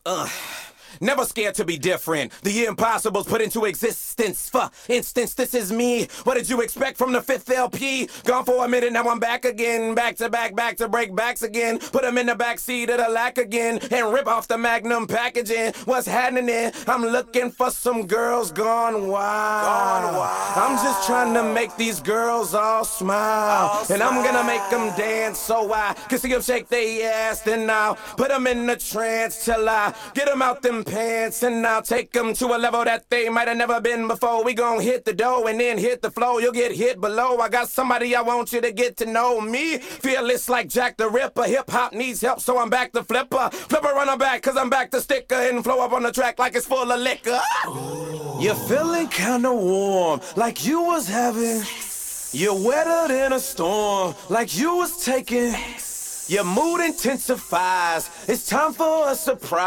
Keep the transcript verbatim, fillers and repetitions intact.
Ugh. Never scared to be different. The impossible's put into existence. For instance, this is me. What did you expect from the fifth L P? Gone for a minute, now I'm back again. Back to back, back to break backs again. Put them in the backseat of the lack again. And rip off the Magnum packaging. What's happening? I'm looking for some girls gone wild. Gone wild. I'm just trying to make these girls all smile. All and smile. I'm gonna make them dance so I can see them shake their ass. Then I'll put them in a trance till I get them out them pants, and I'll take them to a level that they might have never been before. We gon' hit the dough and then hit the flow. You'll get hit below. I got somebody I want you to get to know me. Fearless like Jack the Ripper. Hip hop needs help, so I'm back to flipper. Flipper run her back, cause I'm back to sticker and flow up on the track like it's full of liquor. Ooh. You're feeling kinda warm, like you was having. You're wetter than a storm, like you was taking. Your mood intensifies. It's time for a surprise.